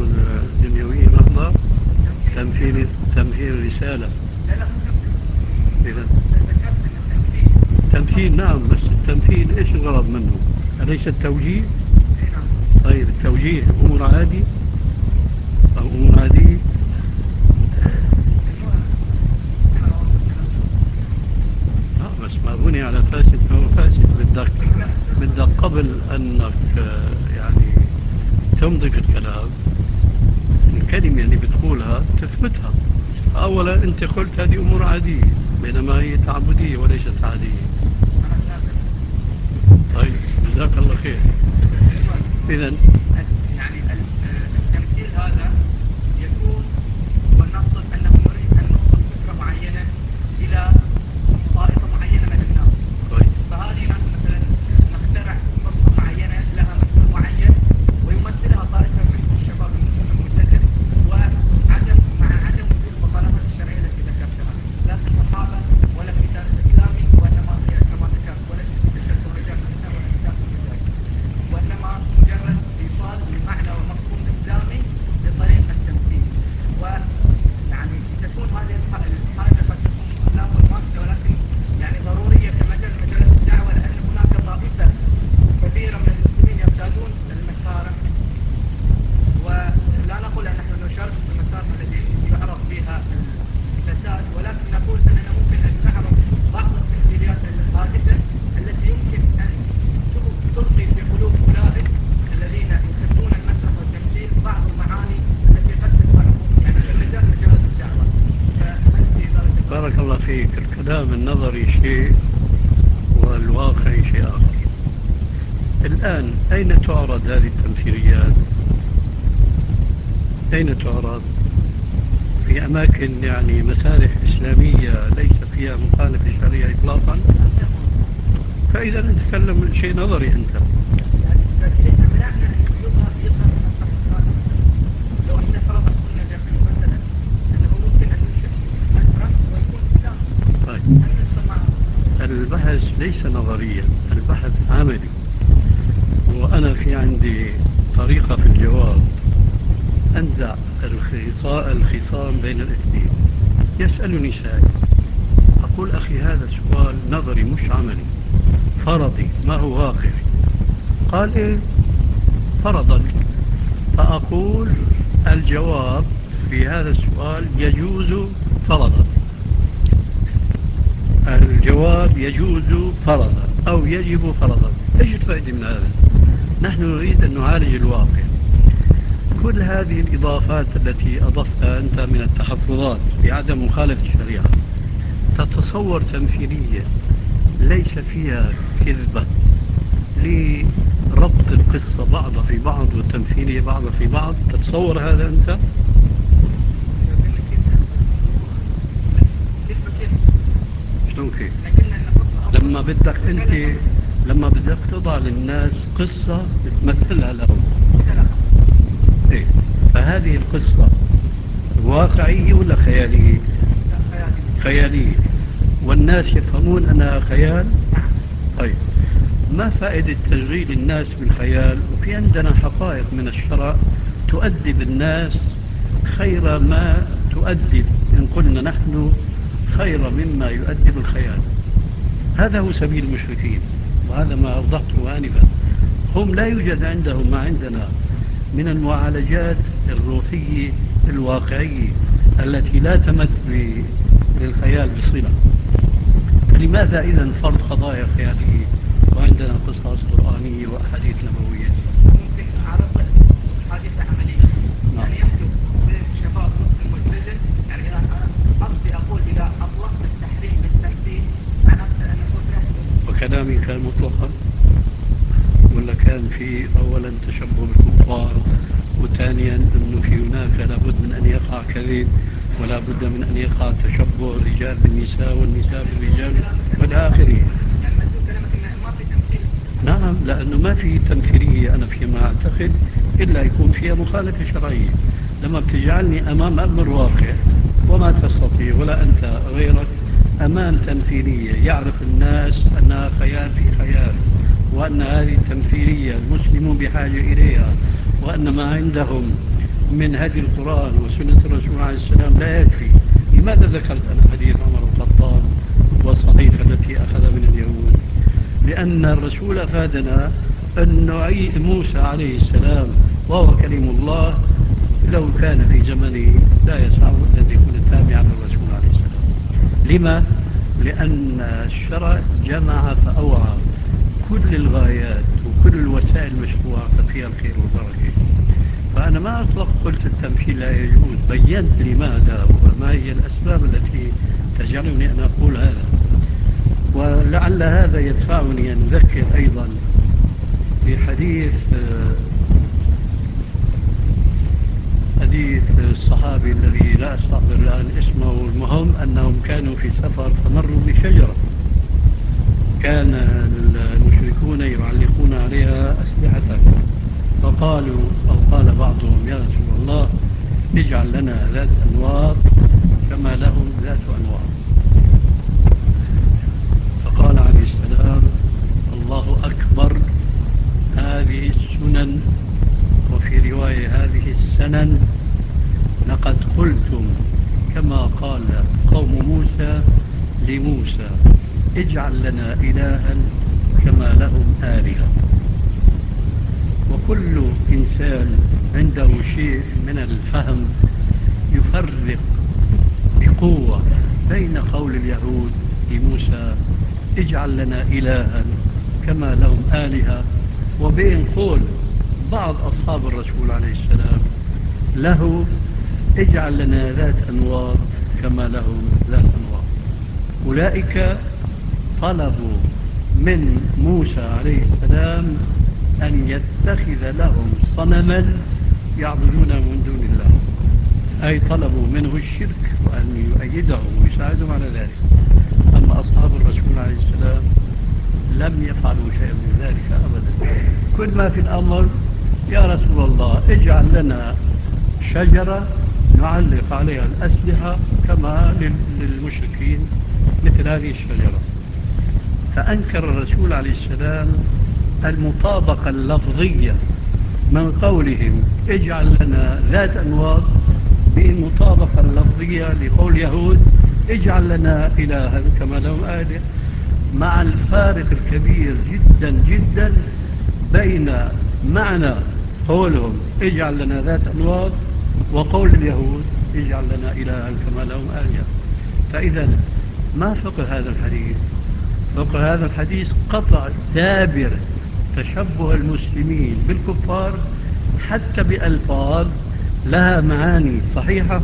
الدنيوية محضة تمثيل رسالة. إذا تمثيل نعم، بس التمثيل إيش الغرض منه؟ أليس التوجيه؟ طيب التوجيه أمور عادي أو أمور عادية؟ بس ما بني على فاسد فهو فاسد. بدك قبل أنك يعني تمضي الكلام، الكلمة اللي بتقولها تثبتها. أولا أنت قلت هذه أمور عادية، بينما هي تعبدية وليست عادية. طيب جزاك الله خير. إذن يعني التمثيل هذا يكون، ونفرض أنه نريد أن نوصل فكرة معينة إلى طائفة معينة من الناس. طيب. فهذه نحن مثلا نخترع قصة معينة لها مفهوم معين ويمثلها طائفة من الشباب الملتزم، مع عدم وجود المخالفات الشرعية التي ذكرتها، لا في الصحابة ولا في تاريخ الإسلامي، وإنما هي كما ذكرت وليس في تشبه رجال بالنساء ولا نساء بالرجال، وإنما مجرد إيصال لمعنى ومفهوم إسلامي بطريق التمثيل. ويعني تكون هذه الحاجة قد تكون لا ملموسة، ولكن يعني ضرورية في مجالات الدعوة، لأن هناك طائفة كثيرة من المسلمين يرتادون المسارح، ولا نقول أن نحن نشارك في المسارح التي يعرف فيها الفساد، ولكن نقول أننا ممكن أن نعرف بعض التمثيليات الحادثة التي يمكن أن تلقي في قلوب أولئك الذين يحبون المسرح والتمثيل بعض المعاني التي قد تكون يعني في مجالات الدعوة. بارك الله فيك. الكلام النظري شيء والواقع شيء آخر. الآن أين تعرض هذه التمثيليات؟ أين تعرض؟ في أماكن يعني مسارح إسلامية ليس فيها مخالف للشريعة إطلاقا. فإذا نتكلم شيء نظري أنت. لكن إحنا منعنا أن يظهر المسرح الإسلامي. لو إحنا فرضنا مثلا أنه ممكن أن ينشئ مسرح ويكون إسلامي. طيب. البحث ليس نظريا، البحث عملي. وأنا في عندي طريقة في الجواب، أنزع الخصام بين الاثنين. يسألني سائل، أقول أخي هذا سؤال نظري مش عملي، فرضي ما هو واقعي. قال إيه؟ فرضا. فأقول الجواب في هذا السؤال يجوز فرضا. الجواب يجوز فرضا أو يجب فرضا. إيش الفائدة من هذا؟ نحن نريد أن نعالج الواقع. كل هذه الإضافات التي أضفتها أنت من التحفظات بعدم مخالفة الشريعة، تتصور تمثيلية ليس فيها كذبة لربط القصة بعضها في بعض والتمثيلية بعضها في بعض، تتصور هذا أنت؟ شلون كيف؟ لما بدك تضع للناس قصة تمثلها لهم، إيه؟ فهذه القصة واقعية ولا خيالية؟ خيالية. والناس يفهمون أنها خيال. طيب، ما فائدة تشغيل الناس بالخيال وفي عندنا حقائق من الشرع تؤدب الناس خير ما تؤدب، إن قلنا نحن خير مما يؤدب الخيال. هذا هو سبيل المشركين، وهذا ما أوضحته آنفا. هم لا يوجد عندهم ما عندنا من المعالجات الروحية الواقعية التي لا تمت للخيال بصلة. فلماذا إذن فرض قضايا خيالية وعندنا قصص قرآنية وأحاديث نبوية؟ ممكن أعرض لك حادثة عملية. يعني يحدث بين شباب مسلم ملتزم، يعني إذا قصدي أقول إذا أطلقت التحريم بالتمثيل معناته أن تكره. وكلامي كان مطلقا ولا كان في أولا تشبه بالكفار، وثانيا أنه في هناك لابد من أن يقع كذب، ولا بد من أن يقع تشبه الرجال بالنساء والنساء بالرجال والآخرين. يعني مدلول كلامك أنه ما في تمثيل. نعم، لأنه ما في تمثيلية أنا فيما أعتقد إلا يكون فيها مخالفة شرعية. لما بتجعلني أمام أمر واقع وما تستطيع ولا أنت غيرك أمام تمثيلية يعرف الناس أنها خيال في خيال، وأن هذه التمثيلية المسلمون بحاجة إليها، وأن ما عندهم من هدي القرآن وسنة الرسول عليه السلام لا يكفي. لماذا ذكرت أنا حديث عمر بن الخطاب والصحيفة التي أخذ من اليهود؟ لأن الرسول أفادنا أن موسى عليه السلام وهو كلم الله لو كان في زمنه لا يسعه أن يكون تابعا للرسول عليه السلام. لما؟ لأن الشرع جمع فأوعى كل الغايات وكل الوسائل المشروعة ففيها الخير والبركة. فأنا ما أطلق قلت التمثيل لا يجوز، بينت لماذا وما هي الأسباب التي تجعلني أن أقول هذا. ولعل هذا يدفعني أن أذكر أيضا في حديث الصحابي الذي لا أستحضر الآن اسمه. المهم أنهم كانوا في سفر فمروا بشجرة كان المشركون يعلقون عليها أسلحتهم، فقالوا أو قال بعضهم يا رسول الله اجعل لنا ذات أنواط كما لهم ذات أنواط. فقال عليه السلام الله أكبر، هذه السنن وفي رواية هذه السنن، لقد قلتم كما قال قوم موسى لموسى اجعل لنا إلها كما لهم آلهة. وكل إنسان عنده شيء من الفهم يفرق بقوة بين قول اليهود لموسى اجعل لنا إلها كما لهم آلهة وبين قول بعض أصحاب الرسول عليه السلام له اجعل لنا ذات أنواط كما لهم ذات أنواط. أولئك طلبوا من موسى عليه السلام أن يتخذ لهم صنما يعبدونه من دون الله، أي طلبوا منه الشرك وأن يؤيدهم ويساعدهم على ذلك. أما أصحاب الرسول عليه السلام لم يفعلوا شيئا من ذلك أبدا. كل ما في الأمر يا رسول الله اجعل لنا شجرة نعلق عليها الأسلحة كما للمشركين مثل هذه الشجرة. فأنكر الرسول عليه السلام المطابقة اللفظية من قولهم اجعل لنا ذات أنواط بالمطابقة اللفظية لقول اليهود اجعل لنا إلها كما لهم آلهة، مع الفارق الكبير جدا جدا بين معنى قولهم اجعل لنا ذات أنواط وقول اليهود اجعل لنا إلها كما لهم آلهة. فإذا ما فقه هذا الحديث؟ فقه هذا الحديث قطع دابر تشبه المسلمين بالكفار حتى بألفاظ لها معاني صحيحة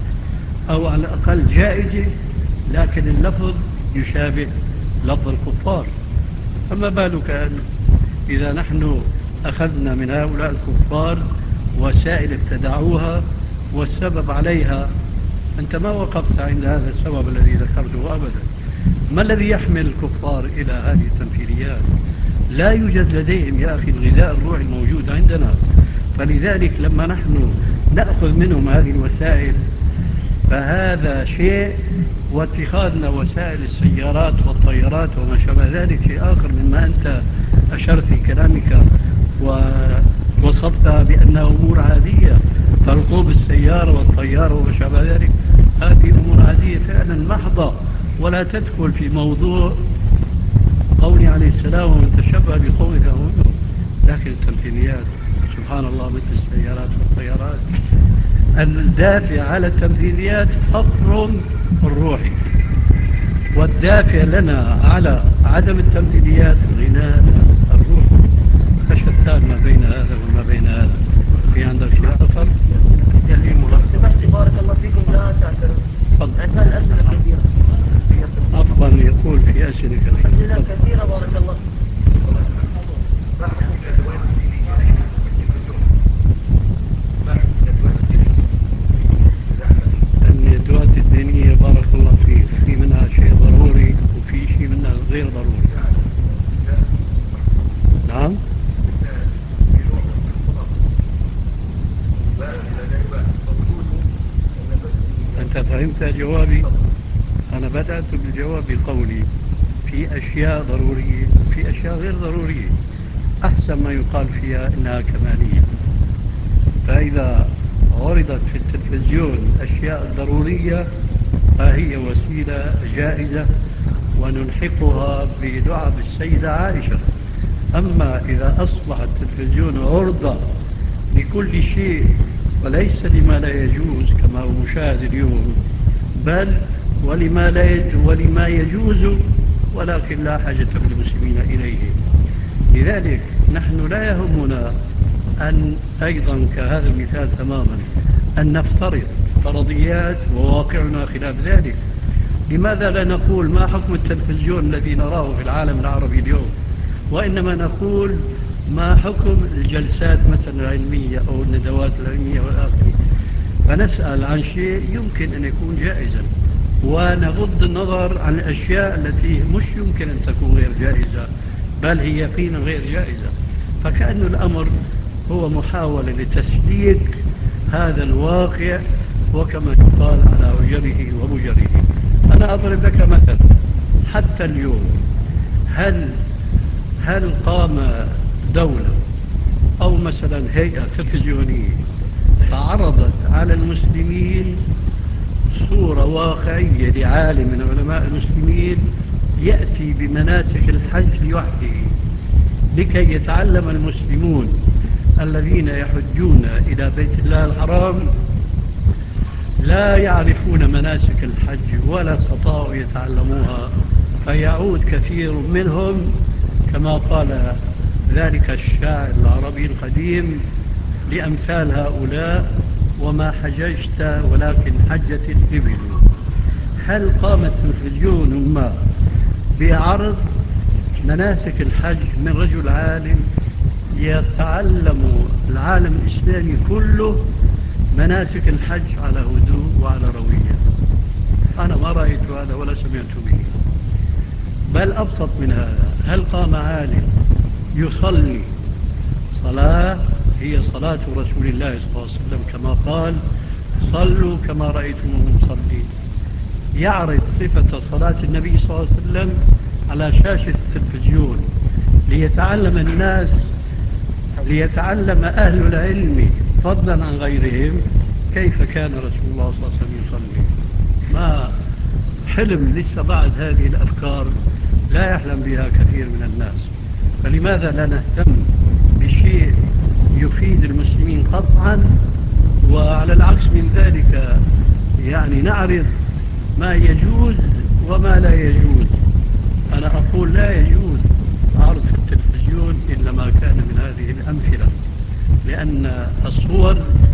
أو على الأقل جائزة، لكن اللفظ يشابه لفظ الكفار. فما بالك إذا نحن أخذنا من هؤلاء الكفار وسائل ابتدعوها والسبب عليها، أنت ما وقفت عند هذا السبب الذي ذكرته أبدا. ما الذي يحمل الكفار إلى هذه التمثيليات؟ لا يوجد لديهم يا أخي الغذاء الروحي الموجود عندنا. فلذلك لما نحن نأخذ منهم هذه الوسائل فهذا شيء، واتخاذنا وسائل السيارات والطيارات وما شابه ذلك شيء آخر مما أنت أشرت في كلامك ووصفتها بأنها أمور عادية. فركوب السيارة والطيارة وما شابه ذلك هذه أمور عادية فعلا محضة، ولا تدخل في موضوع قوله عليه السلام ومن تشبه بقوله فهو منه. لكن التمثيليات سبحان الله مثل السيارات والطيارات، الدافع على التمثيليات فقر الروحي، والدافع لنا على عدم التمثيليات غناء الروح. فشتان ما بين هذا وما بين هذا. في عندك شيء آخر؟ سمحت بارك الله فيكم لا تعترض. أسأل أسئلة كثيرة. أفضل يقول في أسئلة كثيرة. كثيرة بارك الله الندوات الدينية بارك الله فيك في منها شيء ضروري وفي شيء منها غير ضروري. نعم. أنت فهمت جوابي؟ أنا بدأت بالجواب بقولي في أشياء ضرورية وفي أشياء غير ضرورية، أحسن ما يقال فيها إنها كمالية. فإذا عرضت في التلفزيون أشياء ضرورية فهي وسيلة جائزة ونلحقها بدعاء السيدة عائشة. أما إذا أصبح التلفزيون عرضة لكل شيء وليس لما لا يجوز كما هو مشاهد اليوم، بل ولما يجوز ولكن لا حاجة للمسلمين إليه. لذلك نحن لا يهمنا أن أيضا كهذا المثال تماما أن نفترض فرضيات وواقعنا خلاف ذلك. لماذا لا نقول ما حكم التلفزيون الذي نراه في العالم العربي اليوم، وإنما نقول ما حكم الجلسات مثلا العلمية أو الندوات العلمية والآخر، فنسأل عن شيء يمكن أن يكون جائزا ونغض النظر عن الأشياء التي مش يمكن أن تكون غير جائزة بل هي يقينا غير جائزة. فكأن الأمر هو محاولة لتسليك هذا الواقع، وكما يقال على عجره ومجره. أنا أضرب لك مثلا، حتى اليوم هل قام دولة أو مثلا هيئة تلفزيونية فعرضت على المسلمين صورة واقعية لعالم من علماء المسلمين يأتي بمناسك الحج لوحده لكي يتعلم المسلمون الذين يحجون إلى بيت الله الحرام لا يعرفون مناسك الحج ولا استطاعوا يتعلموها، فيعود كثير منهم كما قال ذلك الشاعر العربي القديم لأمثال هؤلاء: وما حججت ولكن حجت الإبل. هل قام التلفزيون ما بعرض مناسك الحج من رجل عالم يتعلم العالم الإسلامي كله مناسك الحج على هدوء وعلى روية؟ أنا ما رأيت هذا ولا سمعت به. بل أبسط من هذا، هل قام عالم يصلي صلاة هي صلاة رسول الله صلى الله عليه وسلم كما قال: صلوا كما رأيتموه مصلين، يعرض صفة صلاة النبي صلى الله عليه وسلم على شاشة التلفزيون ليتعلم أهل العلم فضلا عن غيرهم كيف كان رسول الله صلى الله عليه وسلم يصلي؟ ما حلم لسه بعد هذه الأفكار لا يحلم بها كثير من الناس. فلماذا لا نهتم بشيء يفيد المسلمين قطعا، وعلى العكس من ذلك يعني نعرض ما يجوز وما لا يجوز؟ أنا أقول لا يجوز عرض في التلفزيون إلا ما كان من هذه الأمثلة، لأن الصور